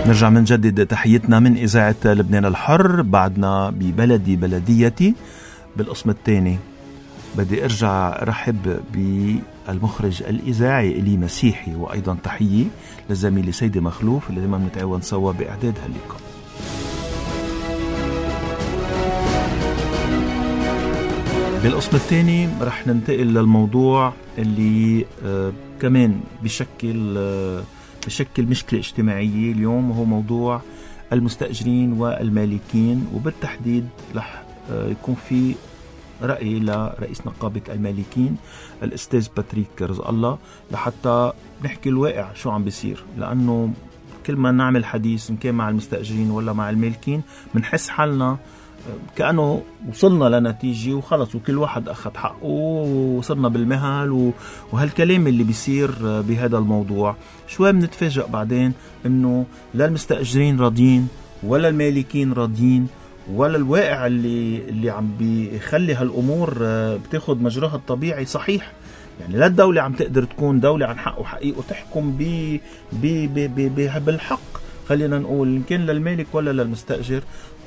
نرجع من جديد تحيتنا من إذاعة لبنان الحر. بعدنا بلديتي بالقسم الثاني. بدي أرجع رحب بالمخرج الإذاعي إلي مسيحي، وأيضا تحية للزميلي سيدي مخلوف اللي دائما نتعاون سوا بإعداد هاللقاء. بالقسم الثاني رح ننتقل للموضوع اللي كمان بشكل مشكلة اجتماعية اليوم، وهو موضوع المستأجرين والمالكين، وبالتحديد رح يكون في رأي لرئيس نقابة المالكين الأستاذ باتريك رزق الله، لحتى نحكي الواقع شو عم بيصير. لأنه كل ما نعمل حديث إن كان مع المستأجرين ولا مع المالكين منحس حالنا كأنه وصلنا لنتيجة وخلص وكل واحد أخذ حقه وصلنا بالمهل، وهالكلام اللي بيصير بهذا الموضوع شوي بنتفاجأ بعدين إنه لا المستأجرين راضين ولا المالكين راضين، ولا الواقع اللي عم بيخلي هالأمور بتاخد مجراها الطبيعي صحيح. يعني لا الدولة عم تقدر تكون دولة عن حق وحقيقة وتحكم بالحق، خلينا نقول إن كان للمالك ولا للمستأجر،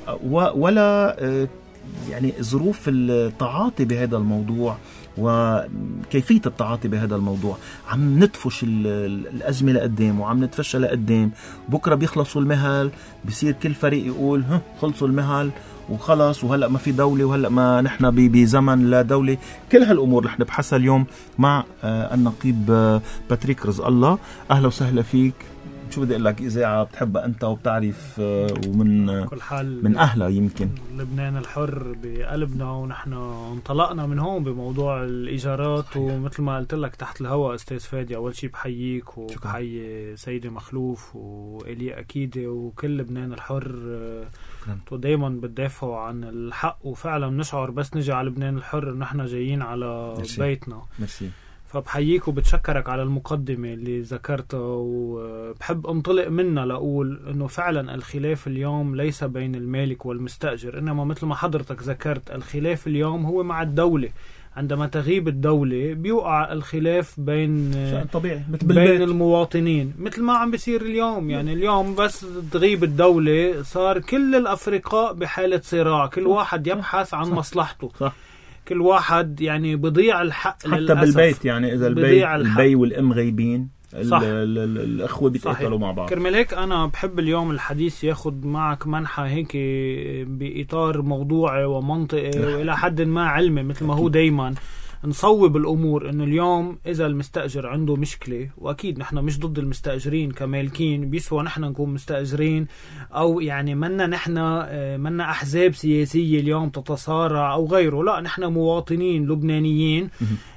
ولا يعني ظروف التعاطي بهذا الموضوع وكيفية التعاطي بهذا الموضوع. عم ندفش الأزمة لقدام وعم نتفشى لقدام. بكرة بيخلصوا المهل بيصير كل فريق يقول خلصوا المهل وخلص، وهلأ ما في دولة، وهلأ ما نحن بزمن لا دولة. كل هالأمور رح نبحثها اليوم مع النقيب باتريك رزق الله. أهلا وسهلا فيك. شو بدي أقول لك، إذاعة بتحبها أنت وبتعرف، ومن كل حال من أهلها يمكن لبنان الحر بقلبنا، ونحن انطلقنا من هون بموضوع الإيجارات. صحيح. ومثل ما قلت لك تحت الهواء أستاذ فادي، أول شيء بحييك وبحيي سيدي مخلوف وإلي أكيد وكل لبنان الحر. ودايما بتدافعوا عن الحق، وفعلا نشعر بس نجي على لبنان الحر نحن جايين على بيتنا. ميرسي. فبحييك وبتشكرك على المقدمة اللي ذكرتها، وبحب انطلق منها لأقول أنه فعلا الخلاف اليوم ليس بين المالك والمستأجر، إنما مثل ما حضرتك ذكرت الخلاف اليوم هو مع الدولة. عندما تغيب الدولة بيوقع الخلاف بين طبيعي بين المواطنين، مثل ما عم بيصير اليوم. يعني اليوم بس تغيب الدولة صار كل الأفرقاء بحالة صراع، كل واحد يبحث عن مصلحته. صح. كل واحد يعني بضيع الحق حتى للأسف. بالبيت يعني إذا البي والأم غايبين الأخوة بيتقاتلوا مع بعض. كرمال هيك أنا بحب اليوم الحديث ياخد معك منحة هيك بإطار موضوعي ومنطقي وإلى حد ما علمي، مثل ما هو دايما نصوب الأمور. إنه اليوم إذا المستأجر عنده مشكلة، وأكيد نحن مش ضد المستأجرين كمالكين، بيسوى نحن نكون مستأجرين، أو يعني منا أحزاب سياسية اليوم تتصارع أو غيره، لا نحن مواطنين لبنانيين.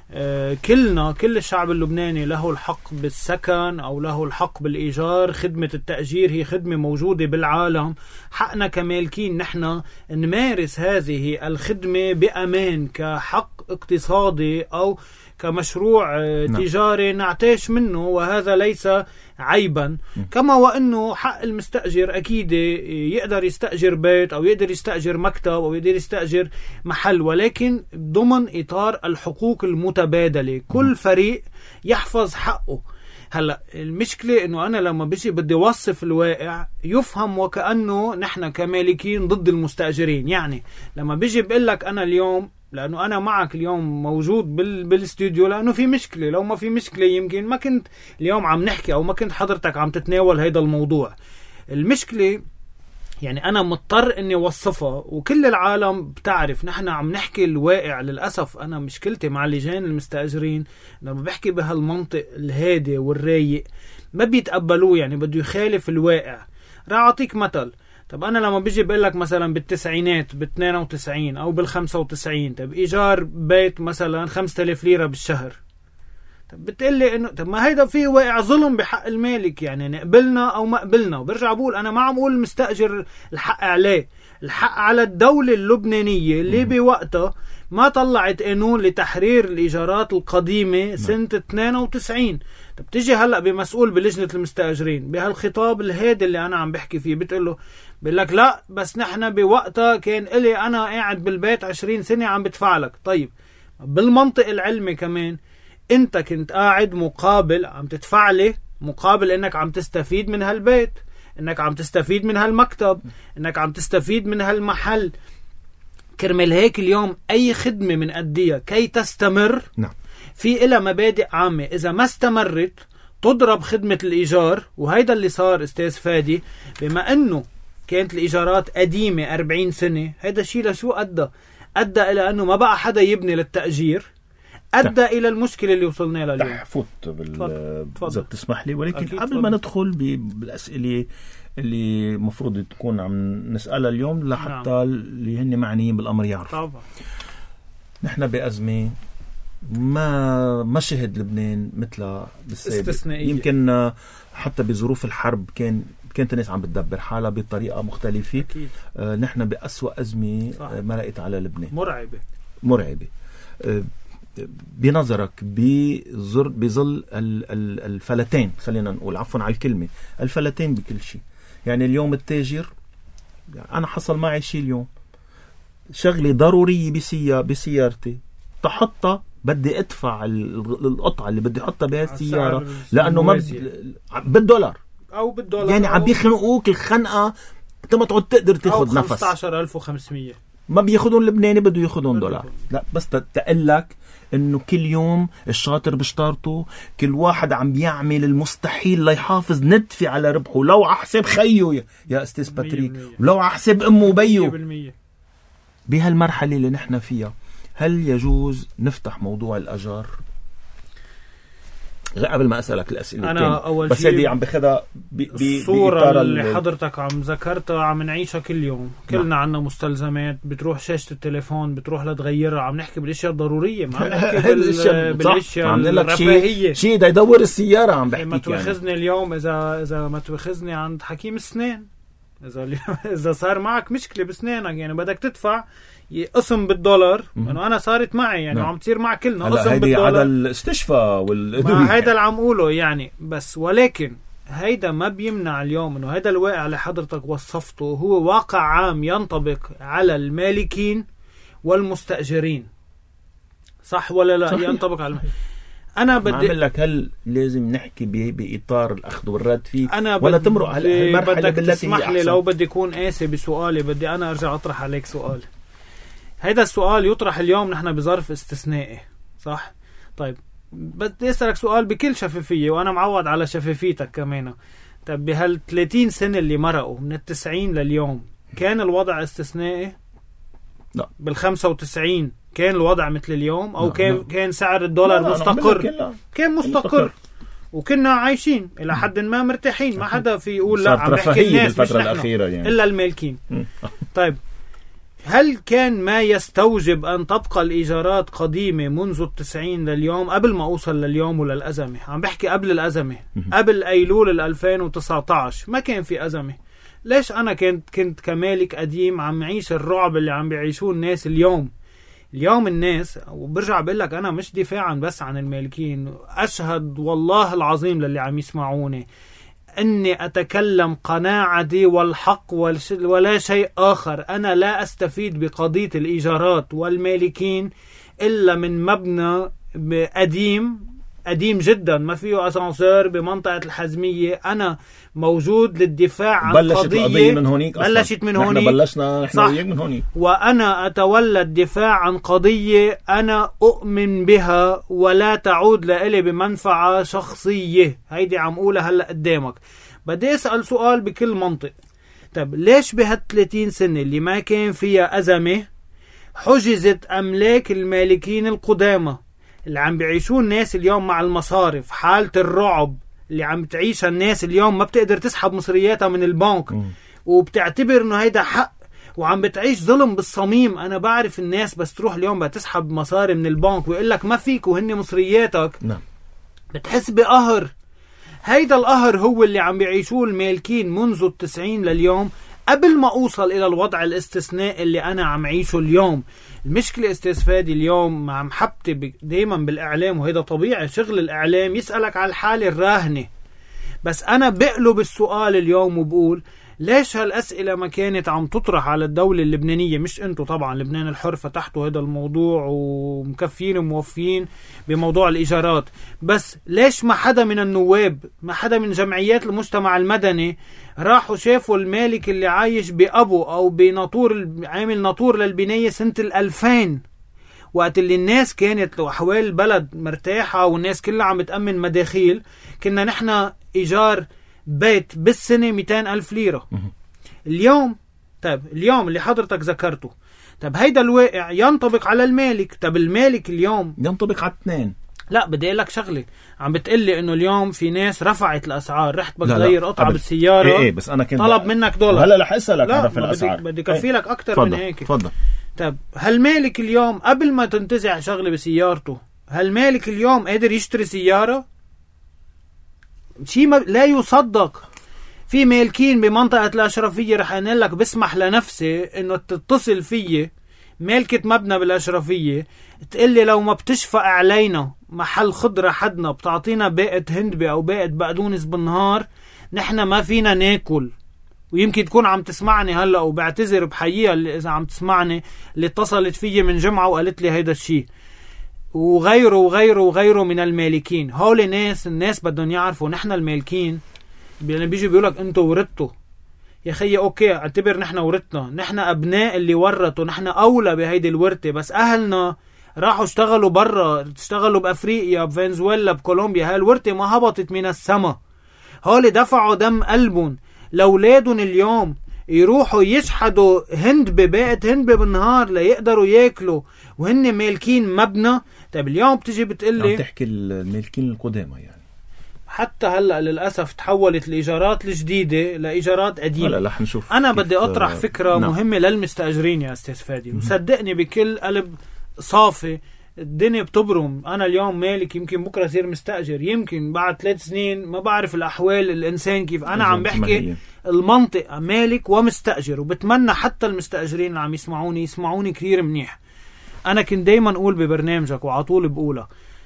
كل الشعب اللبناني له الحق بالسكن أو له الحق بالإيجار. خدمة التأجير هي خدمة موجودة بالعالم. حقنا كمالكين نحن نمارس هذه الخدمة بأمان كحق اقتصادي أو كمشروع تجاري نعتاش منه، وهذا ليس عيبا. كما وأنه حق المستأجر أكيد يقدر يستأجر بيت أو يقدر يستأجر مكتب أو يقدر يستأجر محل، ولكن ضمن إطار الحقوق المتبادلة. كل فريق يحفظ حقه. هلا المشكلة إنه أنا لما بدي وصف الواقع يفهم وكأنه نحن كمالكين ضد المستأجرين. يعني لما بيجي بقول لك أنا اليوم، لأنه أنا معك اليوم موجود بالاستوديو، لأنه في مشكلة. لو ما في مشكلة يمكن ما كنت اليوم عم نحكي، أو ما كنت حضرتك عم تتناول هيدا الموضوع. المشكلة يعني أنا مضطر إني وصفها، وكل العالم بتعرف نحن عم نحكي الواقع. للأسف أنا مشكلتي مع اللجان المستأجرين لما بحكي بهالمنطق الهادي والرايق ما بيتقبلوه، يعني بده يخالف الواقع. راح أعطيك مثل. طب أنا لما بيجي بقول لك مثلا بالتسعينات بال92 أو بال95، طب إيجار بيت مثلا 5000 ليرة بالشهر، طب بتقلي إنه طب ما هيدا فيه واقع ظلم بحق المالك، يعني نقبلنا أو ما قبلنا. وبرجع بقول أنا ما عم أقول المستأجر الحق عليه، الحق على الدولة اللبنانية اللي بوقتها ما طلعت قانون لتحرير الإيجارات القديمة سنة 92. طب تيجي هلأ بمسؤول بلجنة المستأجرين بهالخطاب الهادي اللي أنا عم بحكي فيه، بتقول لك لا بس نحن بوقتها كان إلي أنا قاعد بالبيت 20 سنة عم بدفع لك. طيب بالمنطق العلمي كمان أنت كنت قاعد مقابل عم تدفع لي، مقابل أنك عم تستفيد من هالبيت. انك عم تستفيد من هالمكتب، انك عم تستفيد من هالمحل. كرمال هيك اليوم اي خدمة من أديها كي تستمر في إلها مبادئ عامة، اذا ما استمرت تضرب خدمة الإيجار. وهيدا اللي صار أستاذ فادي، بما أنه كانت الإيجارات قديمة 40 سنة، هيدا الشيء لشو أدى إلى أنه ما بقى حدا يبني للتأجير، أدى إلى المشكلة اللي وصلنا لها اليوم. فوت إذا بتسمح لي، ولكن قبل ما ندخل بالأسئلة اللي مفروض تكون عم نسألها اليوم لحتى اللي هن معنيين بالأمر يعرفوا. طبعا نحن بأزمة ما شهد لبنان مثلها بالسابق. يمكن حتى بظروف الحرب كانت الناس عم بتدبر حالها بطريقة مختلفة. نحن بأسوأ أزمة مرقت على لبنان، مرعبة. بنظرك بظل الفلتين، خلينا نقول عفوا على الكلمة، الفلتين بكل شيء. يعني اليوم التاجر، أنا حصل معي شيء اليوم، شغلة ضرورية بسيارتي تحطها بدي ادفع القطعة اللي بدي احطها بها السيارة لأنه ما بالدولار أو بالدولار، يعني عم بيخنقوك الخنقة انت ما تعود تقدر تاخد نفس. 15,500 ما بياخدون لبناني، بده ياخدون دولار. لا بس تقلك انه كل يوم الشاطر بشطارته، كل واحد عم بيعمل المستحيل ليحافظ ندفي على ربحه، لو عحسب خيه يا استاذ باتريك، ولو عحسب امه وبيه. بهالمرحلة اللي نحن فيها هل يجوز نفتح موضوع الأجار؟ قبل ما أسألك الأسئلة أنا أول بس هذه عم بخدها الصورة اللي حضرتك عم ذكرتها عم نعيشها كل يوم. كلنا عنا مستلزمات، بتروح شاشة التليفون بتروح لتغيرها. عم نحكي بالاشياء الضرورية، ما عم نحكي بالاشياء الرفاهية. شيء دا يدور السيارة عم بحكي. ما توخزني اليوم إذا ما توخزني عند حكيم السنان، إذا صار معك مشكلة بسنانك، يعني بدك تدفع قسم بالدولار. انه انا صارت معي يعني عم تصير مع كلنا قسم بالدولار على الاستشفاء والادويه. هيدا اللي عم قوله يعني. بس ولكن هيدا ما بيمنع اليوم انه هيدا الواقع اللي حضرتك وصفته هو واقع عام ينطبق على المالكين والمستأجرين، صح ولا لا؟ صحيح. ينطبق على انا بدي اعمل لك، هل لازم نحكي باطار الاخذ والرد فيه ولا تمرق على المرحله بالتي هي احسن؟ لو بدي اكون قاسي بسؤالي، بدي انا ارجع اطرح عليك سؤال. هيدا السؤال يطرح اليوم نحن بظرف استثنائي، صح؟ طيب بدي أسألك سؤال بكل شفافية، وأنا معود على شفافيتك كمان. طيب بهال30 سنة اللي مرقوا من 90 لليوم كان الوضع استثنائي؟ لا. بال95 كان الوضع مثل اليوم؟ أو كان سعر الدولار مستقر؟ كان مستقر وكنا عايشين إلى حد ما مرتاحين. ما حدا في يقول لا، عم بحكي الناس مش الأخيرة يعني. إلا المالكين. طيب هل كان ما يستوجب أن تبقى الإيجارات قديمة منذ 90 لليوم قبل ما أوصل لليوم وللأزمة؟ عم بحكي قبل الأزمة، قبل أيلول 2019 ما كان في أزمة. ليش أنا كنت كمالك قديم عم عيش الرعب اللي عم بيعيشوه الناس اليوم الناس؟ وبرجع بقول لك أنا مش دفاعا بس عن المالكين، أشهد والله العظيم للي عم يسمعوني أني أتكلم قناعتي والحق ولا شيء آخر. أنا لا أستفيد بقضية الإيجارات والمالكين إلا من مبنى قديم جدا ما فيه أسانسير بمنطقة الحزمية. أنا موجود للدفاع عن قضية بلشت من هونيك. بلشنا نحن من هونيك، وأنا أتولى الدفاع عن قضية أنا أؤمن بها ولا تعود لإلي بمنفعة شخصية. هيدي عم قولها هلأ قدامك. بدي أسأل سؤال بكل منطق. طب ليش بهال30 سنة اللي ما كان فيها أزمة حجزت أملاك المالكين القدامى اللي عم بيعيشون الناس اليوم مع المصارف؟ حالة الرعب اللي عم تعيشها الناس اليوم، ما بتقدر تسحب مصرياتها من البنك وبتعتبر انه هيدا حق، وعم بتعيش ظلم بالصميم. انا بعرف الناس بس تروح اليوم بتسحب مصاري من البنك ويقول لك ما فيك وهن مصرياتك. بتحس بقهر. هيدا القهر هو اللي عم بيعيشوه المالكين منذ 90 لليوم قبل ما أوصل إلى الوضع الاستثنائي اللي أنا عم عيشه اليوم. المشكلة استاذ فادي اليوم مع محبتي دايما بالإعلام، وهذا طبيعي شغل الإعلام يسألك على الحالة الراهنة، بس أنا بقلب السؤال اليوم وبقول ليش هالأسئلة ما كانت عم تطرح على الدولة اللبنانية؟ مش انتو طبعا، لبنان الحر فتحتوا هذا الموضوع ومكفين وموفين بموضوع الإيجارات، بس ليش ما حدا من النواب، ما حدا من جمعيات المجتمع المدني راحوا شافوا المالك اللي عايش بأبو أو بناطور، عامل ناطور للبناية سنة 2000، وقت اللي الناس كانت لو أحوال البلد مرتاحة والناس كلها عم بتأمن مداخيل، كنا نحن إيجار بيت بالسنة 200,000 ليرة. اليوم طيب اليوم اللي حضرتك ذكرته، طيب هيدا الواقع ينطبق على المالك. طيب المالك اليوم ينطبق على اثنين. لا بدي اقول لك شغله، عم بتقلي انه اليوم في ناس رفعت الاسعار، رحت بتغير قطعه بالسياره، ايه بس انا كنت طلب منك $. هلا رح اسالك على الاسعار، بدي كفي لك اكثر من هيك. تفضل. طيب هالمالك اليوم قبل ما تنتزع شغله بسيارته، هالمالك اليوم قادر يشتري سياره؟ شيء لا يصدق. في مالكين بمنطقه الاشرفيه رح انقل لك بسمح لنفسي انه تتصل فيي مالكة مبنى بالاشرفيه تقلي لو ما بتشفق علينا محل خضره حدنا بتعطينا باقة هندبه او باقة بقدونس بالنهار، نحن ما فينا ناكل. ويمكن تكون عم تسمعني هلا وبعتذر بحقيقة اللي اذا عم تسمعني، اللي اتصلت فيي من جمعه وقالت لي هيدا الشيء، وغيره وغيره وغيره من المالكين. هول الناس بدهم يعرفوا نحن المالكين يعني بيجي بيقولك انتوا ورثتوا. يا خيي اوكي اعتبر نحن ورثنا، نحن ابناء اللي ورثوا، نحن اولى بهيدي الورثه، بس اهلنا راحوا اشتغلوا برا، اشتغلوا بافريقيا بفنزويلا بكولومبيا، هاي الورثه ما هبطت من السما. هول دفعوا دم قلبهم لاولادهم اليوم يروحوا يشحدوا باقة هند بالنهار ليقدروا ياكلوا وهن مالكين مبنى. طيب اليوم بتجي بتقلي عم تحكي المالكين القدامى يعني، حتى هلا للاسف تحولت الايجارات الجديده لايجارات قديمه. هلا رح نشوف. انا بدي اطرح فكره مهمه للمستاجرين يا استاذ فادي، وصدقني بكل قلب صافي، الدنيا بتبرم. انا اليوم مالك، يمكن بكره صير مستاجر، يمكن بعد 3 سنين، ما بعرف الاحوال الانسان كيف. انا عم بحكي المنطقه مالك ومستاجر، وبتمنى حتى المستاجرين اللي عم يسمعوني كثير منيح. انا كنت دايما اقول ببرنامجك وعلى طول بقولها،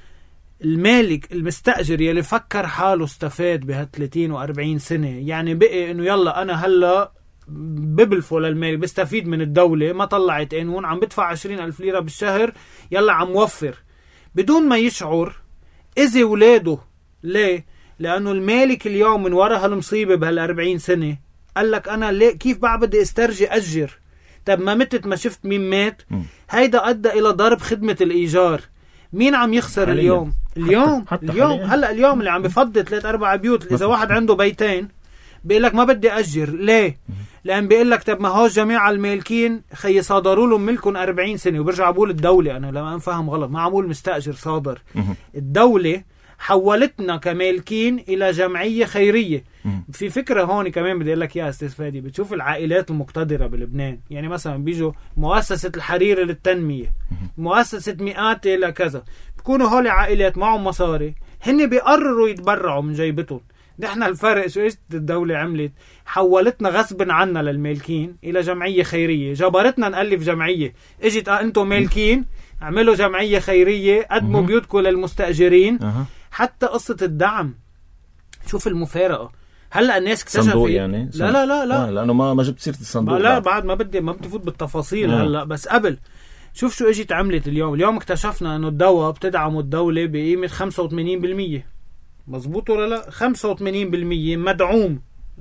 المالك المستأجر يلي فكر حاله استفاد بها30 و40 سنة، يعني بقي انه يلا انا هلا ببلفو للمالك، بستفيد من الدولة، ما طلعت قانون، عم بدفع 20,000 ليرة بالشهر، يلا عم وفر بدون ما يشعر اذا ولاده. ليه؟ لانه المالك اليوم من وراء هالمصيبة بهال40 سنة قال لك انا ليه كيف بقى بدي استرجي اجر؟ طب ما متت ما شفت مين مات. هيدا ادى الى ضرب خدمة الايجار. مين عم يخسر اليوم؟ اليوم هلا اليوم اللي عم بفضل 3-4 بيوت، اذا واحد عنده بيتين بيقول لك ما بدي اجر. ليه؟ لان بيقول لك طب ما هو جميع المالكين خي صادروا لهم ملكهم 40 سنه، وبرجع بقول الدوله، انا لما انفهم غلط ما عمول مستاجر صادر، الدوله حولتنا كمالكين الى جمعيه خيريه. في فكره هون كمان بدي اقول لك يا استاذ فادي، بتشوف العائلات المقتدره بلبنان، يعني مثلا بيجوا مؤسسه الحرير للتنميه، مؤسسه مئاتي لكذا، بكونوا هول عائلات معهم مصاري، هن بيقرروا يتبرعوا من جيبتهم. نحن الفرق شو ايش الدوله عملت؟ حولتنا غصب عنا للمالكين الى جمعيه خيريه، جبرتنا نالف جمعيه، اجت انتم مالكين اعملوا جمعيه خيريه، قدموا بيوتكم للمستاجرين. حتى قصه الدعم، شوف المفارقه، هلا الناس اكتشفت يعني لا لانه ما جبت سيره الصندوق، لا بعد ما بدي فوت بالتفاصيل هلا، بس قبل شوف شو اجت عملت اليوم اكتشفنا انه الدواء بتدعمه الدوله بقيمه 85%. مزبوط ولا لا؟ 85% مدعوم.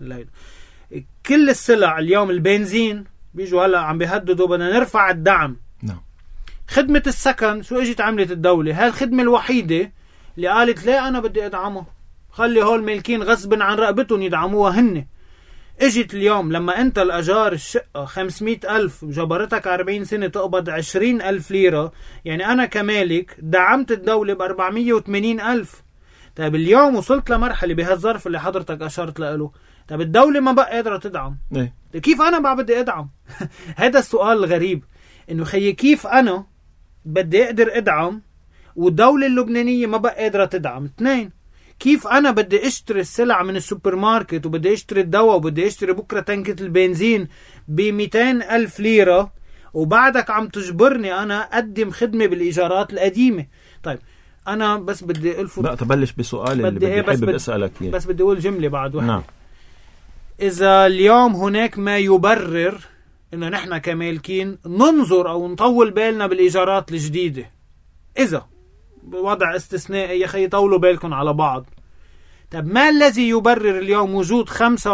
كل السلع اليوم، البنزين بيجوا هلا عم بيهددوا بدنا نرفع الدعم. خدمة السكن شو اجت عملت الدولة؟ هاي الخدمة الوحيدة اللي قالت لا انا بدي ادعمها، خلي هول مالكين غصب عن رقبتهم يدعموها هن. اجت اليوم لما انت الاجار الشقة 500,000 وجبرتك 40 سنة تقبض 20,000 ليرة، يعني انا كمالك دعمت الدولة ب480,000. طيب اليوم وصلت لمرحلة بهالظرف اللي حضرتك اشرت له، طيب الدولة ما بقى قادرة تدعم. كيف انا بقى بدي ادعم؟ هذا السؤال الغريب، انه خيي كيف انا بدي اقدر ادعم والدولة اللبنانية ما بقى قادرة تدعم؟ 2، كيف انا بدي اشتري السلع من السوبر ماركت وبدي اشتري الدواء وبدي اشتري بكرة تنكة البنزين ب200,000 ليرة وبعدك عم تجبرني انا اقدم خدمة بالايجارات القديمة؟ طيب انا بس بدي الفت، لا تبلش بسؤال اللي بدي حابب اسالك اياه، بس بدي اقول جملة بعد واحدة. إذا اليوم هناك ما يبرر إنه نحن كمالكين ننظر أو نطول بالنا بالإيجارات الجديدة، إذا بوضع استثنائي يا أخي طولوا بالكم على بعض. طب ما الذي يبرر اليوم وجود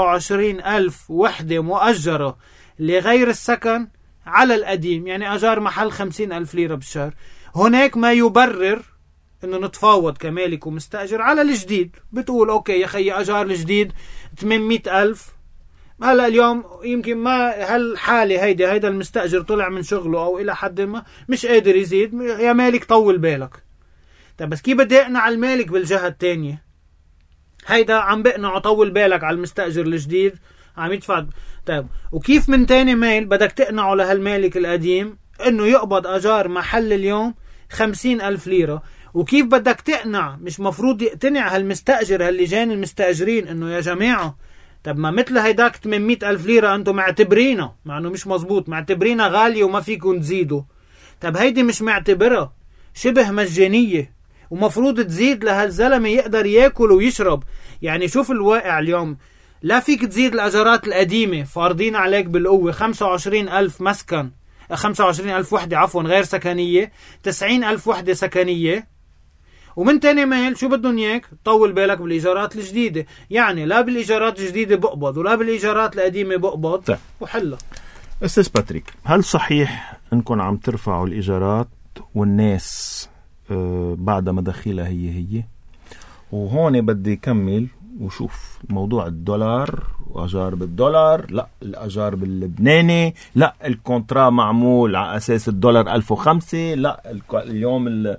25,000 وحدة مؤجرة لغير السكن على القديم، يعني أجار محل 50,000 ليرة بالشهر؟ هناك ما يبرر إنه نتفاوض كمالك ومستأجر على الجديد. بتقول أوكي يا أخي أجار الجديد 800,000، هلا اليوم يمكن ما هالحالة هيدا المستأجر طلع من شغله أو إلى حد ما مش قادر يزيد، يا مالك طول بالك. طب بس كيف بدي أقنع المالك بالجهة التانية؟ هيدا عم بقنع طول بالك على المستأجر الجديد عم يدفع. طيب وكيف من تاني ميل بدك تقنعه لهالمالك القديم إنه يقبض أجار محل اليوم 50,000 ليرة؟ وكيف بدك تقنع، مش مفروض يقتنع هالمستأجر هاللجان المستأجرين إنه يا جماعة طب ما مثل هيداك 800,000 ليرة أنتم معتبرينها، مع أنه مش مزبوط، معتبرينها غالية وما فيكم تزيدوا. طب هيدي مش معتبرها شبه مجانية ومفروض تزيد لهالزلمة يقدر ياكل ويشرب. يعني شوف الواقع اليوم، لا فيك تزيد الأجارات القديمة فارضين عليك بالقوة 25,000 مسكن، 25,000 وحدة عفوا غير سكنية، 90,000 وحدة سكنية، ومن تاني ميل شو بدهم اياك طول بالك بالإيجارات الجديدة. يعني لا بالإيجارات الجديدة بقبض ولا بالإيجارات القديمة بقبض وحلة. أستاذ باتريك، هل صحيح أنكم عم ترفعوا الإيجارات والناس بعد مداخلها هي؟ وهون بدي كمل وشوف موضوع الدولار وأجار بالدولار، لا الأجار باللبناني، لا الكونترا معمول على أساس الدولار 1005، لا اليوم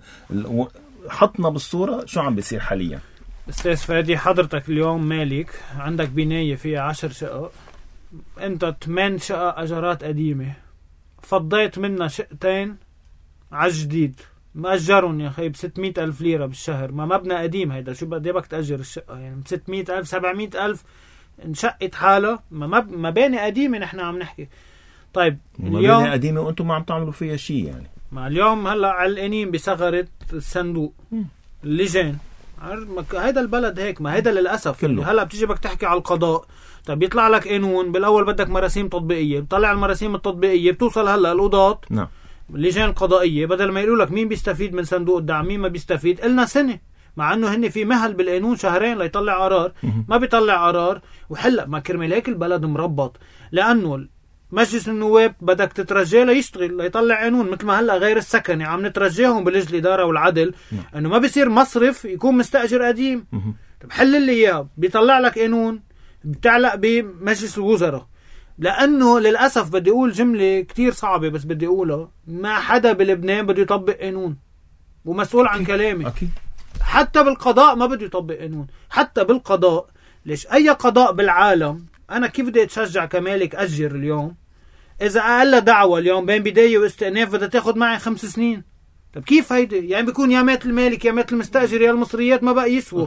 حطنا بالصورة شو عم بيصير حاليا. أستاذ فادي، حضرتك اليوم مالك عندك بناية فيها 10 شقق، انت 8 شقق أجارات قديمة، فضيت منها شقتين على جديد، مأجرهم يا أخي ب600,000 ليرة بالشهر. ما مبنى قديم هيدا، شو بدي بك تأجر الشقة يعني ب600,000 700,000 انشقت حالة، مباني قديمة نحن عم نحكي. طيب اليوم مباني قديمة وانتم ما عم تعملوا فيها شيء يعني. ما اليوم هلا علقانين بثغرة الصندوق اللجان، هيدا البلد هيك، ما هيدا للأسف. هلا بتيجي بك تحكي على القضاء، طب يطلع لك قانون بالاول بدك مراسيم تطبيقيه، بتطلع المراسيم التطبيقيه بتوصل هلا القضاة نعم اللجان القضائيه، بدل ما يقولوا لك مين بيستفيد من صندوق الدعم مين ما بيستفيد، قلنا سنه، مع انه هن في مهل بالقانون شهرين ليطلع قرار، ما بيطلع قرار وحلا. ما كرمال هيك البلد مربط، لانه مجلس النواب بدك تترجاه ليشتغل ليطلع قانون مثل ما هلا غير السكني عم نترجاهم بلجنة الإدارة والعدل انه ما بيصير مصرف يكون مستأجر قديم. طب حل لي اياه، بيطلع لك قانون بتعلق بمجلس الوزراء. لانه للاسف بدي اقول جمله كتير صعبه بس بدي اقولها، ما حدا بلبنان بده يطبق قانون ومسؤول عن كلامي. أكيد. حتى بالقضاء ما بده يطبق قانون، حتى بالقضاء. ليش اي قضاء بالعالم انا كيف بدي اتشجع كمالك اجر اليوم اذا اقل دعوة اليوم بين بداية واستئناف بدها تاخد معي 5 سنين؟ طب كيف هيدي؟ يعني بيكون يا مات المالك يا مات المستأجر يا المصريات ما بقى يسوى.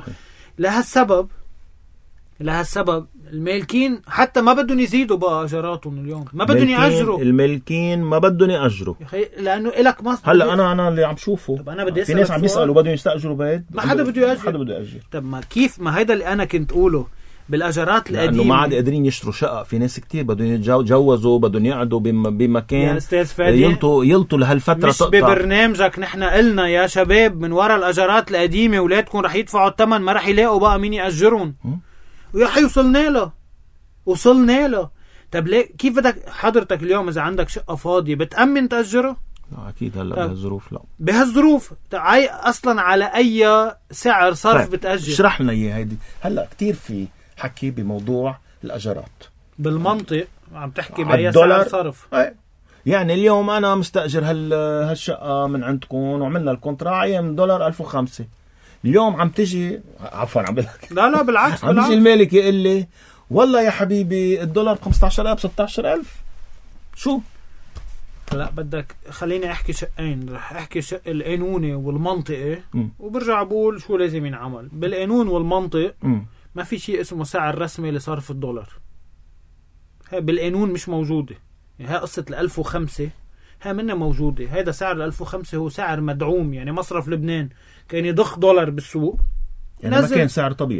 لهالسبب المالكين حتى ما بدهم يزيدوا بقى اجاراتهم اليوم، ما بدهم يأجروا. المالكين ما بدهم يأجروا لانه إلك مصدر. هلا انا اللي عم شوفه في ناس عم بيسألوا بدهم يستأجروا بيت، ما حدا بده يأجر. طب ما كيف؟ ما هيدا اللي انا كنت اقوله بالاجارات القديمه، لانه ما عاد قادرين يشتروا شقق. في ناس كتير بدهم يتجوزوا، بدهم يقعدوا بمكان يا استاذ فادي يلطوا لهالفتره. مش ببرنامجك نحن قلنا يا شباب من وراء الاجارات القديمه اولادكم رح يدفعوا الثمن، ما رح يلاقوا بقى مين يأجرهم. ويا حي وصلنا له. طب ليه؟ كيف بدك حضرتك اليوم اذا عندك شقه فاضيه بتأمن تأجرها؟ لا اكيد هلا بهالظروف لا. بهالظروف اصلا على اي سعر صرف بتأجر؟ اشرح لنا اياه. هيدي هلا كتير في حكي بموضوع الاجارات بالمنطق، عم تحكي بأي سعر صرف. يعني اليوم انا مستأجر هالشقه من عندكم وعملنا الكونترا ايام دولار 1005. اليوم عم تجي عفوا عم بقولك لا بالعكس عم تجي المالك يقول لي والله يا حبيبي الدولار 15,000 16,000. شو لا بدك خليني احكي شقين، رح احكي شق القانوني والمنطقي وبرجع بقول شو لازم ينعمل. بالقانون والمنطق ما في شيء اسمه سعر رسمي لصرف الدولار، هاي بالقانون مش موجوده. يعني هاي قصه 1005 هاي منها موجوده. هيدا سعر 1005 هو سعر مدعوم، يعني مصرف لبنان كان يضخ دولار بالسوق يعني ما كان سعر طبيعي.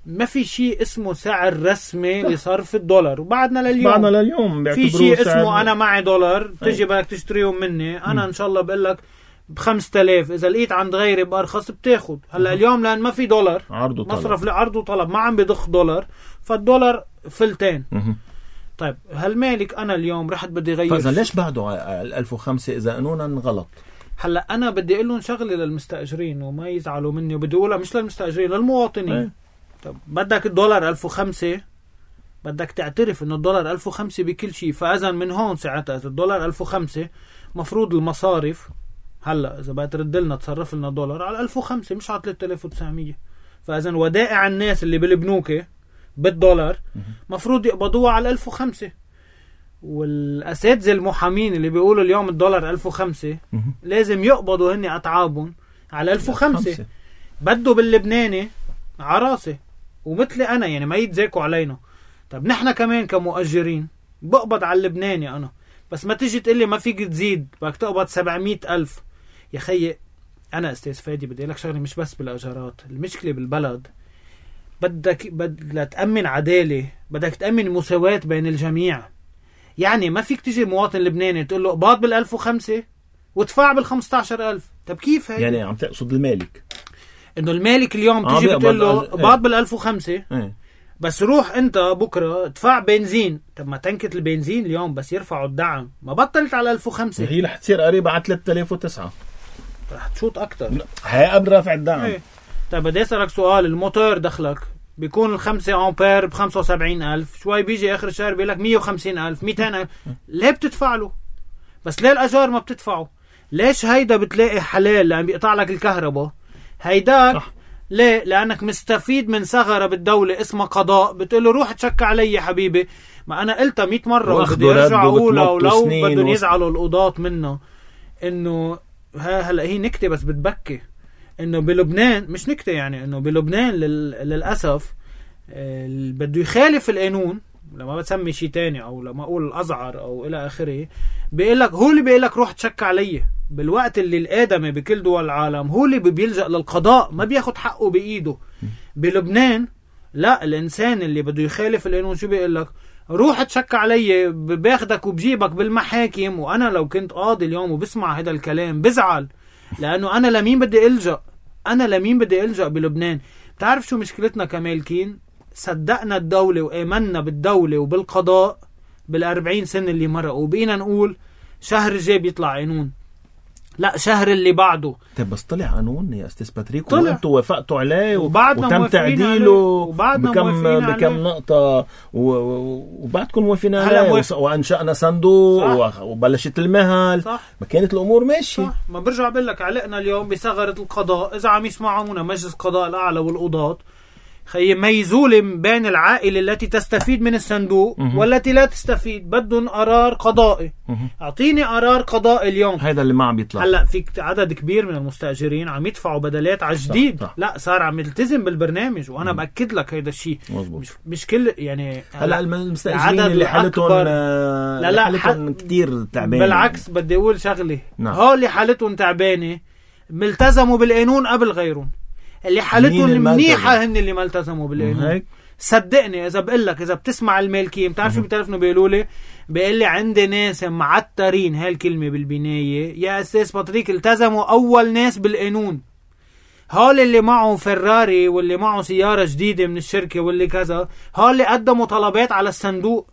ما في شيء اسمه سعر رسمي لصرف الدولار، وبعدنا لليوم في شيء اسمه أنا معي دولار تجي بدك تشتريهم مني أنا إن شاء الله بقول لك ب5,000، إذا لقيت عند غيري بأرخص بتاخد. هلا اليوم لأن ما في دولار مصرف لعرض وطلب ما عم بضخ دولار، فالدولار فلتين. طيب هالمالك أنا اليوم رحت بدي غير، فإذا ليش بعده 1005 إذا قانونا غلط؟ هلا أنا بدي أقول لهم شغلة للمستأجرين وما يزعلوا مني، وبدي أقولها مش للمستأجرين للمواطنين. طب بدك الدولار 1005 بدك تعترف إنه الدولار 1005 بكل شيء. فإذا من هون ساعتها إذا الدولار 1005 مفروض المصارف هلا إذا بقى ترد لنا تصرف لنا دولار على 1005 مش على 3900. فإذا ودائع الناس اللي بالبنوك بالدولار مفروض يقبضوها على 1005. والأساتذة المحامين اللي بيقولوا اليوم الدولار 1005 لازم يقبضوا هني أتعابهم على 1005. بدوا باللبناني عراسة ومثلي أنا يعني ما يتزاكوا علينا. طب نحن كمان كمؤجرين بقبض على اللبناني أنا، بس ما تيجي تقلي ما فيك تزيد بدك تقبض 700,000. يا خيي أنا أستاذ فادي بدي لك شغلة مش بس بالأجارات، المشكلة بالبلد بدك تأمن عدالة، بدك تأمن مساواة بين الجميع. يعني ما فيك تيجي مواطن لبناني تقول له اقبض بال1005 وادفع بال15,000. طب كيف هيك؟ يعني عم تقصد المالك انه المالك اليوم تيجي بتقول له اقبض بال1005 بس روح انت بكره ادفع بنزين. طب ما تنكت البنزين اليوم بس يرفعوا الدعم ما بطلت على 1005. هي رح تصير قريبة على 3009 رح تشوط اكتر هي قبل رفع الدعم. طيب بدي اسألك سؤال، الموتور دخلك بيكون 5 أمبير ب75,000، شوي بيجي آخر الشهر بيقول لك 150,000 200,000. ليه بتدفع له؟ بس ليه الأجار ما بتدفعه؟ ليش هيدا بتلاقي حلال لأن بيقطع لك الكهرباء؟ هيداك ليه؟ لأنك مستفيد من ثغرة بالدولة اسمها قضاء. بتقول له روح تشك علي يا حبيبي. ما أنا قلتها 100 مرة وبدي أرجع أقولها، ولو بدهم يزعلوا القضاة منه إنه هلا هي نكتة بس بتبكي انه بلبنان مش نكتة، يعني انه بلبنان للأسف بده يخالف القانون لما بتسمي شيء تاني او لما اقول الازعر او الى اخره. بيقول لك هو اللي بيقول لك روح تشك علي، بالوقت اللي الادمي بكل دول العالم هو اللي بيلجأ للقضاء ما بياخد حقه بايده. بلبنان لا، الانسان اللي بده يخالف القانون شو بيقول لك؟ روح تشك علي، باخدك وبجيبك بالمحاكم. وانا لو كنت قاضي اليوم وبسمع هذا الكلام بزعل، لانه انا لمين بدي الجأ؟ انا لمين بدي الجأ بلبنان؟ بتعرف شو مشكلتنا كمالكين؟ صدقنا الدولة وآمنا بالدولة وبالقضاء بال40 سنة اللي مرقوا، وبقينا نقول شهر الجاي بيطلع قانون، لا شهر اللي بعده. طيب بس طلع قانون يا استاذ باتريك وانتوا وافقتوا عليه وتم تعديله بكم نقطة وبعدكم موافقين عليه وانشأنا صندوق وبلشت المهل. ما كانت الامور ماشية. صح. ما برجع بقول لك علقنا اليوم بثغرة القضاء. اذا عم يسمعونا مجلس القضاء الاعلى والقضاة خي ميزولة بين العائلة التي تستفيد من الصندوق والتي لا تستفيد، بدهم قرار قضائي. اعطيني قرار قضائي اليوم. هذا اللي ما عم يطلع. هلا فيك عدد كبير من المستاجرين عم يدفعوا بدلات على جديد. لا صار عم يلتزم بالبرنامج، وانا باكد لك هذا الشيء. مش كل يعني هلا المستاجرين اللي حالتهم حالتهم كتير تعبانه. بالعكس بدي اقول شغله، هول اللي حالتهم تعبانه ملتزموا بالقانون قبل غيرهم. اللي حالتهم منيحة هن اللي ما التزموا بالقانون. صدقني إذا بقول لك، إذا بتسمع المالكين بتعرف شو بتعرفنه بيقولوا لي؟ بيقول لي عندي ناس معترين، هالكلمة بالبناية يا أستاذ باتريك، التزموا أول ناس بالقانون. هول اللي معه فراري واللي معه سيارة جديدة من الشركة واللي كذا، هول اللي قدموا طلبات على الصندوق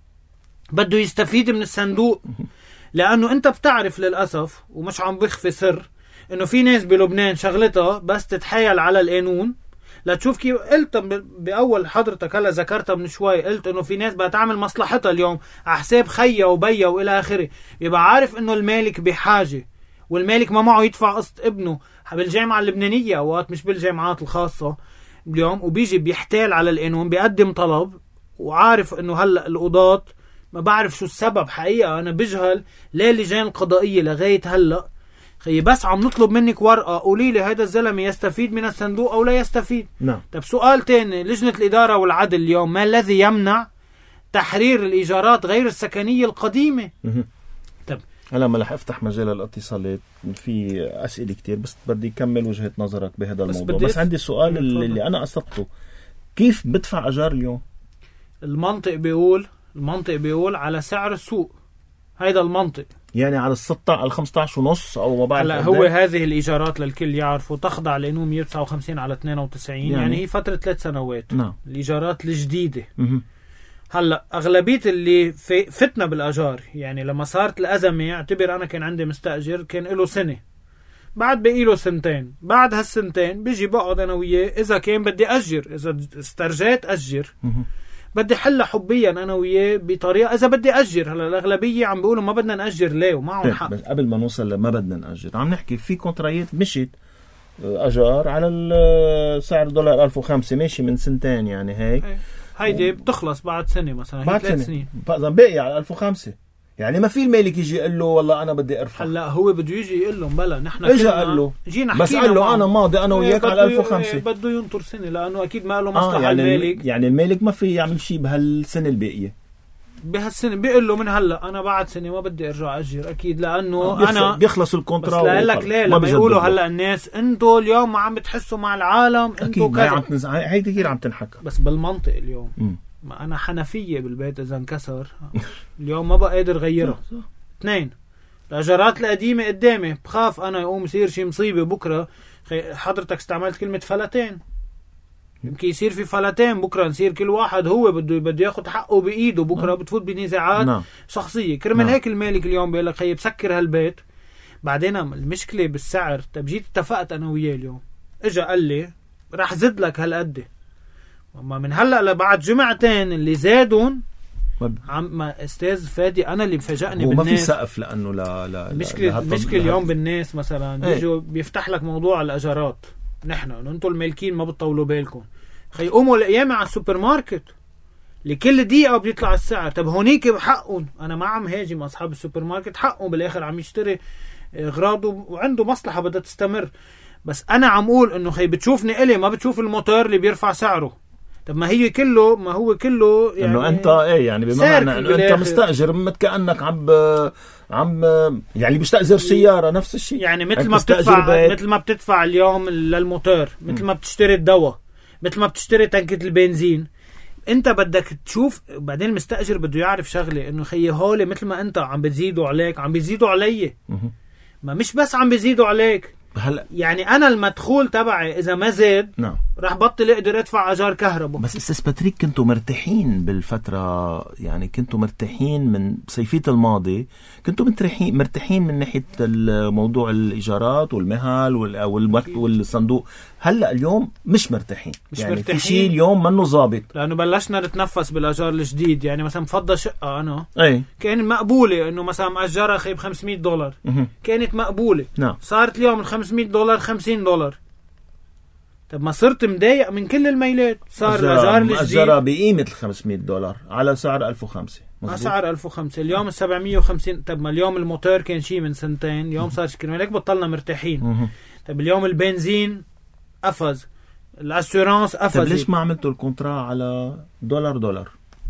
بده يستفيد من الصندوق. لأنه أنت بتعرف للأسف ومش عم بخفي سر انه في ناس بلبنان شغلتها بس تتحايل على القانون. لا تشوف كيف قلت باول حضرتك هلا ذكرتها من شوي، قلت انه في ناس بتعمل مصلحتها اليوم على حساب خيا وبيا والى اخره. يبقى عارف انه المالك بحاجه، والمالك ما معه يدفع قسط ابنه بالجامعه اللبنانيه اوقات مش بالجامعات الخاصه اليوم، وبيجي بيحتال على القانون بيقدم طلب وعارف انه هلا القضاة ما بعرف شو السبب. حقيقه انا بجهل ليه اللجان القضائيه لغايه هلا خي بس عم نطلب منك ورقة قولي لي هذا الزلمة يستفيد من الصندوق أو لا يستفيد. نعم. طب سؤال تاني، لجنة الإدارة والعدل اليوم ما الذي يمنع تحرير الإيجارات غير السكنية القديمة؟ طب هلا ما رح افتح مجال الاتصالات، في أسئلة كتير بس بدي أكمل وجهة نظرك بهذا الموضوع. بس عندي سؤال اللي أنا قصدته، كيف بدفع أجار اليوم؟ المنطق بيقول على سعر السوق. هيدا المنطق يعني على 15 ونص أو ما بعرف. هلا هو هذه الإيجارات للكل يعرفوا تخضع لقانون 159 على 92 يعني هي فترة 3 سنوات. نعم. الإيجارات الجديدة. هلا أغلبية اللي فتنا بالأجار يعني لما صارت الأزمة اعتبر أنا كان عندي مستأجر كان له سنة بعد بقي له سنتين بعد هالسنتين بيجي بقعد أنا وياه إذا كان بدي أجر إذا استرجيت أجر بدي حل حبيا أنا وياه بطريقة إذا بدي أجر. هلا الأغلبية عم بيقولوا ما بدنا نأجر ليه ومعهم حق. بس قبل ما نوصل لما بدنا نأجر عم نحكي في كونترايات مشيت أجار على سعر دولار 1005 ماشي من سنتين يعني هيك. هيدي بتخلص بعد سنة مثلا بعد 3 سنين باقي على 1005 يعني ما في المالك يجي يقول له والله أنا بدي أرفع. هلا هو بده يجي يقول لهم بلا نحن إجا قال له جينا بس قال له أنا ماضي أنا وياك على 1005 بده ينطر سنة لأنه أكيد ما له مصلحة يعني المالك. يعني المالك ما في يعمل شيء بهالسنة الباقية بهالسنة بيقول له من هلا أنا بعد سنة ما بدي أرجع أجر أكيد لأنه أنا بيخلص الكونترا. بس لك ليه لما يقولوا هلا الناس أنتوا اليوم ما عم بتحسوا مع العالم أنتوا كذا هي كثير عم تنحكى بس بالمنطق اليوم ما أنا حنفية بالبيت إذا انكسر اليوم ما بقى قادر غيرها. 2 الأجارات القديمة قدامي بخاف أنا يقوم يصير شي مصيبة بكرة. حضرتك استعملت كلمة فلتين يمكن يصير في فلتين بكرة نصير كل واحد هو بده ياخد حقه بإيده بكرة بتفوت بنزاعات شخصية كرمال هيك المالك اليوم بيقول لك خيي بسكر هالبيت. بعدين المشكلة بالسعر. طب جيت اتفقت أنا وياه اليوم إجا قال لي راح زد لك هالقد اما من هلا لبعد جمعتين اللي زادون عم استاذ فادي انا اللي بفاجئني بالناس. وما في سقف لانه لا المشكله اليوم بالناس مثلا بيجوا بيفتح لك موضوع الاجارات. نحن انتم المالكين ما بتطولوا بالكم خي قوموا القيامه على السوبر ماركت لكل دقيقه بيطلع السعر. طب هونيك بحقهم انا ما عم هاجم اصحاب السوبر ماركت حقهم بالاخر عم يشتري اغراضه وعنده مصلحه بدها تستمر. بس انا عم اقول انه خي بتشوفني الي ما بتشوف الموتور اللي بيرفع سعره. طب ما هو كله يعني انه انت ايه يعني بمعنى انه انت مستاجر كانك عم يعني بيستاجر سياره نفس الشيء يعني مثل ما بتدفع اليوم للموتور مثل ما بتشتري الدواء مثل ما بتشتري تنكة البنزين انت بدك تشوف. بعدين المستاجر بده يعرف شغله انه خيي هول مثل ما انت عم بتزيدوا عليك عم بيزيدوا علي. ما مش بس عم بيزيدوا عليك هلا يعني انا المدخول تبعي اذا ما زاد راح بطل اقدر ادفع اجار كهرباء. بس استاذ باتريك كنتوا مرتاحين بالفتره يعني كنتوا مرتاحين من صيفيه الماضي كنتوا مرتاحين من ناحيه الموضوع الايجارات والمهل والوقت والصندوق. هلا اليوم مش مرتاحين يعني في شيء اليوم منه ظابط لانه بلشنا نتنفس بالاجار الجديد. يعني مثلا فضى شقه انا اي كان مقبوله انه مثلا مأجرها خيب $500 كانت مقبوله. صارت اليوم $500 $50. طب ما صرت مضايق من كل الميلات. صار الاجار الجديد مأجرها بقيمه $500 على سعر 1005 على سعر 1005 اليوم 750. طب ما اليوم الموتور كان شيء من سنتين اليوم صار شكل هيك بطلنا مرتاحين. طب اليوم البنزين قفز الاسيورانس قفز. طب ليش ما عملتوا الكونترا على $؟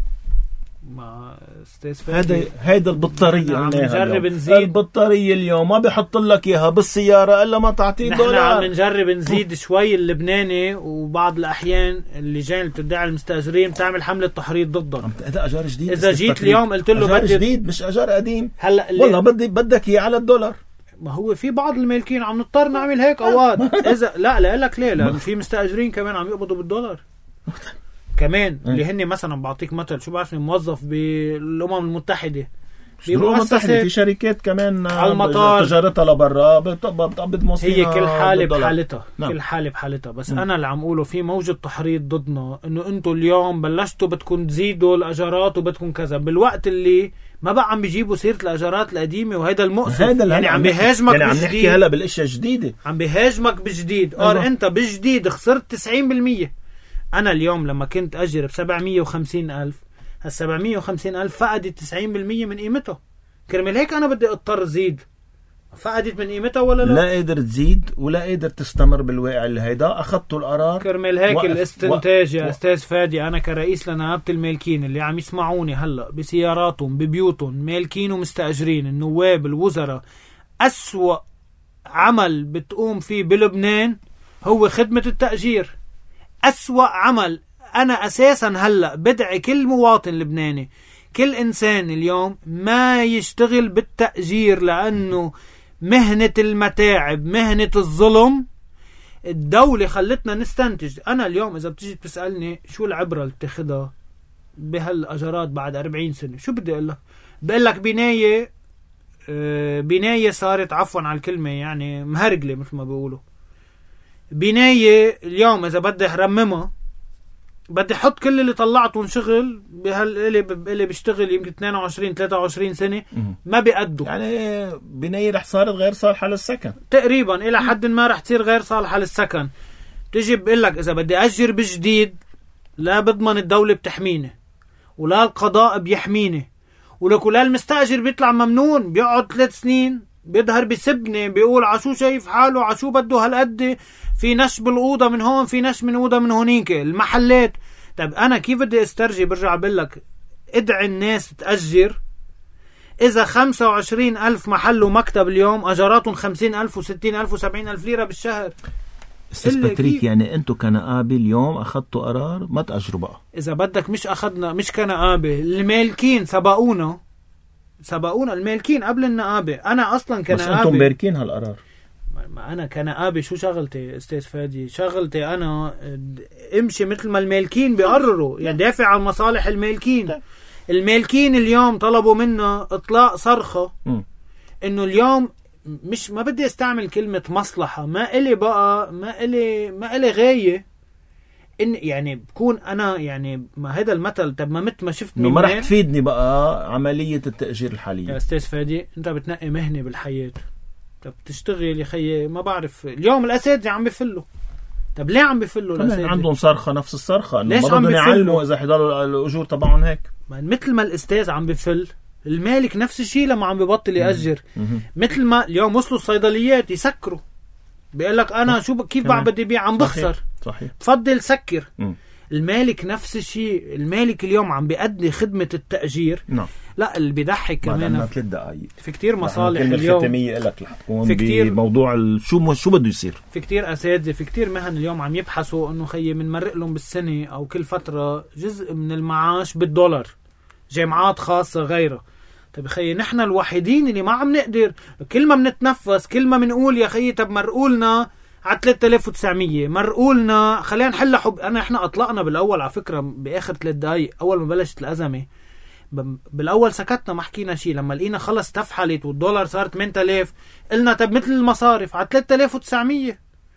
ما استاذ فادي هيدا البطارية عم نجرب نزيد. البطارية اليوم ما بيحط لك اياها بالسيارة الا ما تعطيه $. نحن عم نجرب نزيد شوي اللبناني وبعض الاحيان اللجان اللي بتدعي المستاجرين بتعمل حملة تحريض ضدها. هذا اجار جديد. اذا جيت اليوم قلت له بدي جديد مش اجار قديم هلا والله بدك اياه على $. ما هو في بعض المالكين عم نضطر نعمل هيك اوقات. اذا لا لك ليه لانه في مستاجرين كمان عم يقبضوا $. كمان اللي هن مثلا بعطيك مثل شو بعرفني موظف بالامم المتحده في شركات كمان على المطار تجارتها لبرا بتقبض هي كل حاله بحالتها. كل حاله بحالتها. بس انا اللي عم اقوله في موجه تحريض ضدنا انه انتم اليوم بلشتوا بدكم تزيدوا الاجارات وبدكم كذا بالوقت اللي ما بقى عم بيجيبوا سيره الاجارات القديمه. وهيدا المؤسف يعني عم بيهاجمك يعني عم نحكي هلا بالاشياء الجديده عم بيهاجمك بجديد. انت بجديد خسرت 90%. أنا اليوم لما كنت أجر ب$750,000 $750,000 فقدت 90% من قيمته. كرمال هيك أنا بدي أضطر زيد. فقدت من قيمتها ولا لا؟ لا قادر تزيد ولا قادر تستمر بالواقع اللي هيدا أخذتوا القرار. كرمال هيك الاستنتاج يا أستاذ فادي أنا كرئيس لنقابة المالكين اللي عم يسمعوني هلأ بسياراتهم ببيوتهم مالكين ومستأجرين النواب الوزراء أسوأ عمل بتقوم فيه بلبنان هو خدمة التأجير. أسوأ عمل أنا أساسا هلأ بدعي كل مواطن لبناني، كل إنسان اليوم ما يشتغل بالتأجير، لأنه مهنة المتاعب، مهنة الظلم. الدولة خلتنا نستنتج. أنا اليوم إذا بتيجي تسألني شو العبرة اللي بتاخدها بهالأجارات بعد 40 سنة، شو بدي أقول لك؟ بقول لك بناية صارت، عفوا على الكلمة يعني، مهرجلة مثل ما بيقولوا. بناية اليوم إذا بدي أرممها بدي أحط كل اللي طلعته شغل اللي بيشتغل يمكن 22-23 سنة ما بيقدوا. يعني بناية رح صارت غير صالحة للسكن تقريبا إلى حد ما، رح تصير غير صالحة للسكن. تجي بقول لك إذا بدي أجر بجديد، لا بضمن الدولة بتحميني ولا القضاء بيحميني، ولكل المستأجر بيطلع ممنون، بيقعد 3 سنين بيظهر بسبني، بيقول عشو شايف حاله، عشو بده هالقد، في نش بالأوضة من هون، في نش من أوضة من هونيك المحلات. طب أنا كيف بدي استرجي؟ برجع بقولك ادعي الناس تأجر. إذا 25,000 محل ومكتب اليوم أجراتهم 50,000 و60,000 و70,000 ليرة بالشهر. استاذ باتريك، يعني انتو كنقابة اليوم اخذتوا قرار ما تأجروا بقى. إذا بدك مش أخذنا، مش كنقابة، المالكين سبقونا المالكين قبل النقابة. أنا أصلا كنقابة، بس أنتم باركين هالقرار. ما أنا كنقابة شو شغلتي أستاذ فادي؟ شغلتي أنا امشي مثل ما المالكين بيقرروا، يعني دافع عن مصالح المالكين. المالكين اليوم طلبوا منا إطلاق صرخة إنه اليوم مش، ما بدي استعمل كلمة مصلحة، ما إلي غاية إن يعني بكون أنا يعني ما هذا المثل. طب ما شفتني ما رح تفيدني بقى عملية التأجير الحالية يا أستاذ فادي. أنت بتنقي مهنة بالحياة، طب تشتغل يا خيي. ما بعرف اليوم الأساتذة عم بيفلوا. طب ليه عم بيفلوا الأساتذة؟ عندهم صرخة نفس الصرخة، إنه ليش ما بدهم يعلموا إذا حيضلوا الأجور تبعهم هيك. مثل ما الأستاذ عم بيفل، المالك نفس الشيء لما عم بيبطل يأجر. مثل ما اليوم وصلوا الصيدليات يسكروا، بيقول لك أنا شو كيف بعد بدي بيع عم بخسر. صحيح. تفضل سكر. المالك نفس الشيء. المالك اليوم عم بيأدي خدمة التأجير. لا اللي بيضحك كمان في كتير مصالح اليوم. الختامية لك رح تكون بموضوع شو بده يصير. في كتير أساتذة، في كتير مهن اليوم عم يبحثوا إنه خيي من مرق لهم بالسنة أو كل فترة جزء من المعاش بالدولار، جامعات خاصة غيرها. طب خيي نحن الوحيدين اللي ما عم نقدر، كل ما بنتنفس كل ما بنقول يا خيي طب مرقولنا على 3900، مرقولنا خلينا نحل حب. احنا اطلقنا بالاول على فكرة باخر 3 دقايق اول ما بلشت الازمة، بالاول سكتنا ما حكينا شيء. لما لقينا خلص تفحلت والدولار صار 8000 قلنا طب مثل المصارف على 3900.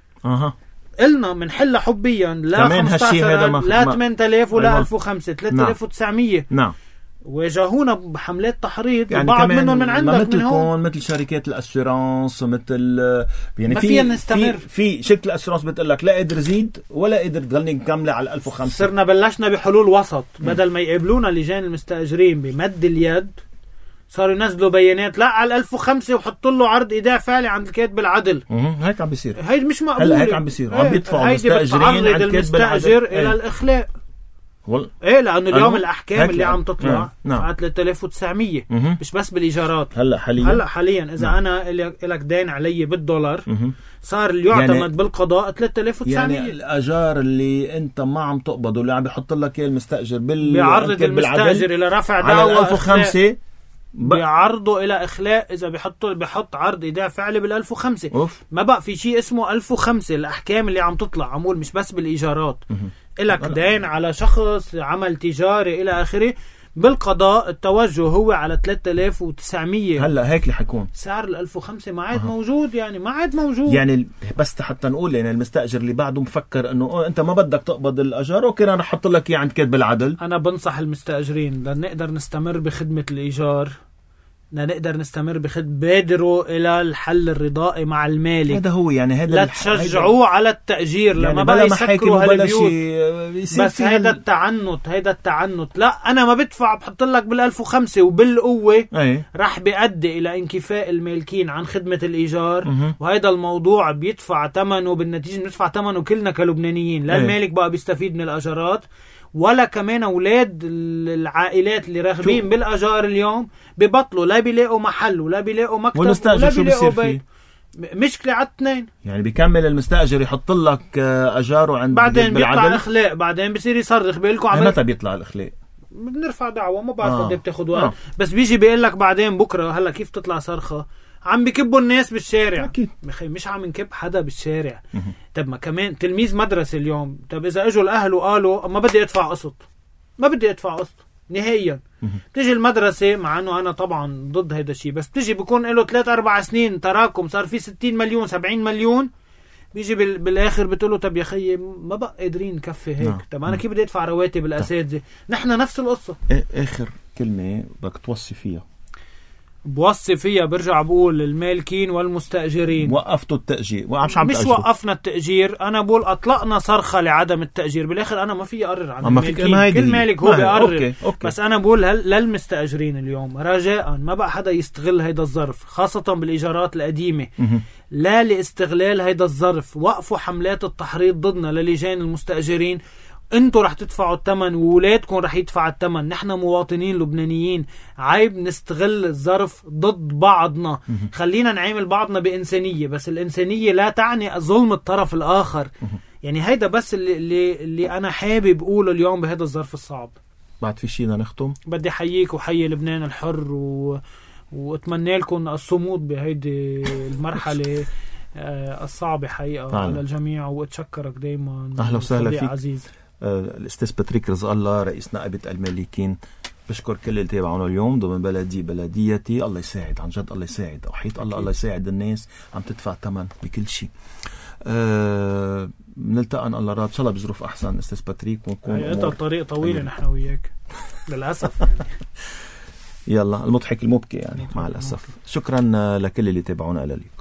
قلنا منحلها حبيا، لا 15,000 لا 8000 ولا 1005 3900. نعم. واجهونا بحملات تحريض، يعني بعض منهم من عندك من هون، مثل شركات الاسيرانس، مثل يعني ما فينا نستمر. في شركه الاسيرانس بتقول لك لا قدر زيد ولا قدر تضلني نكمل على 1005. صرنا بلشنا بحلول وسط، بدل ما يقابلونا لجان المستاجرين بمد اليد صاروا ينزلوا بيانات لا على 1005 وحطوا له عرض ايداع فعلي عند الكاتب العدل. هيك عم بيصير. هي مش مقبول. هلا هيك عم بيصير، عم بيدفعوا المستاجرين على الكاتب العدل الى الاخلاء. ايه لانه اليوم الاحكام اللي عم تطلع على 3900 مش بس بالايجارات. هلا حاليا اذا انا لك دين علي بالدولار صار اللي يعتمد يعني بالقضاء 3900. يعني الاجار اللي انت ما عم تقبضه اللي عم بيحط لك اياه المستاجر بيعرض المستاجر الى رفع دعوى 1005 بيعرضوا الى اخلاء. اذا بيحط عرض ايداع فعلي بال 1005 ما بقى في شيء اسمه 1005. الاحكام اللي عم تطلع عمول مش بس بالايجارات، إلك دين على شخص عمل تجاري إلى آخره بالقضاء التوجه هو على 3900. هلا هيك اللي حيكون سعر 1005 ما عاد موجود. يعني ما عاد موجود. يعني بس حتى نقول يعني المستأجر اللي بعده مفكر انه انت ما بدك تقبض الاجار، اوكي انا رح احط لك اياه عند كاتب العدل. انا بنصح المستأجرين لنقدر نستمر بخدمة الايجار، نقدر نستمر بادروا الى الحل الرضائي مع المالك. هذا هو يعني هذا لا تشجعوه على التأجير يعني لما بقى يسكروا هالبيوت. بس هيدا التعنت لا انا ما بدفع بحط لك بال1005 وبالقوة راح بيؤدي الى انكفاء المالكين عن خدمة الايجار. وهذا الموضوع بيدفع ثمنه، بالنتيجة بندفع ثمنه كلنا كلبنانيين. لا المالك بقى بيستفيد من الاجارات ولا كمان أولاد العائلات اللي راغبين بالأجار اليوم ببطلوا لا بيلاقوا محل ولا بيلاقوا مكتب ولا بيلاقوا بيت. مشكلة على الاثنين. يعني بيكمل المستأجر يحط لك أجاره عند بعدين بيطلع إخلاء، بعدين بصير يصرخ بيقول لكم متى بيطلع الإخلاء؟ بنرفع دعوة، ما بعرف قد بتاخذ وقت. بس بيجي بيقول لك بعدين بكرة. هلا كيف تطلع صرخة؟ عم بكبوا الناس بالشارع. أكيد. مش عم نكب حدا بالشارع. طب ما كمان تلميذ مدرسة اليوم، طب إذا اجوا الأهل وقالوا ما بدي أدفع قسط، ما بدي أدفع قسط نهائيا، تيجي المدرسة، مع أنه أنا طبعا ضد هيدا الشيء، بس تيجي بيكون له 3-4 سنين تراكم، صار في 60 مليون 70 مليون، بيجي بالآخر بتقوله طب يا خيي ما بقى قادرين نكفي هيك. طب أنا كيف بدي أدفع رواتب الأساتذة؟ نحن نفس القصة. آخر كلمة بدك توصي فيها. بوصي فيها برجع بقول المالكين والمستأجرين وقفتوا التأجير. مش وقفنا التأجير، أنا بقول أطلقنا صرخة لعدم التأجير. بالآخر أنا ما في أقرر عن المالكين، كل مالك هو بيقرر. أوكي. بس أنا بقول للمستأجرين اليوم رجاء ما بقى حدا يستغل هيدا الظرف، خاصة بالإيجارات القديمة. لا لاستغلال هيدا الظرف. وقفوا حملات التحريض ضدنا للجان المستأجرين. انتوا رح تدفعوا الثمن وولادكم رح يدفع الثمن. نحن مواطنين لبنانيين، عيب نستغل الظرف ضد بعضنا. خلينا نعامل بعضنا بإنسانية، بس الإنسانية لا تعني ظلم الطرف الآخر. يعني هيدا بس اللي أنا حابب أقوله اليوم بهذا الظرف الصعب. بعد في شيء نختم. بدي حييك وحيي لبنان الحر واتمنى لكم الصمود بهيدي المرحلة الصعبة حقيقة على الجميع. واتشكرك دايما. أهلا وسهلا فيك عزيز. الأستاذ باتريك رزق الله رئيس نائبة المالكين. بشكر كل اللي تابعونا اليوم ضمن بلديتي. الله يساعد، عن جد الله يساعد، وحيط الله يساعد الناس عم تدفع ثمن بكل شيء. نلتقى الله راد ان شاء الله بظروف احسن استاذ باتريك، ونكون الطريق طويل نحن وياك للاسف يعني. يلا المضحك المبكي يعني مع الاسف. شكرا لكل اللي تابعونا.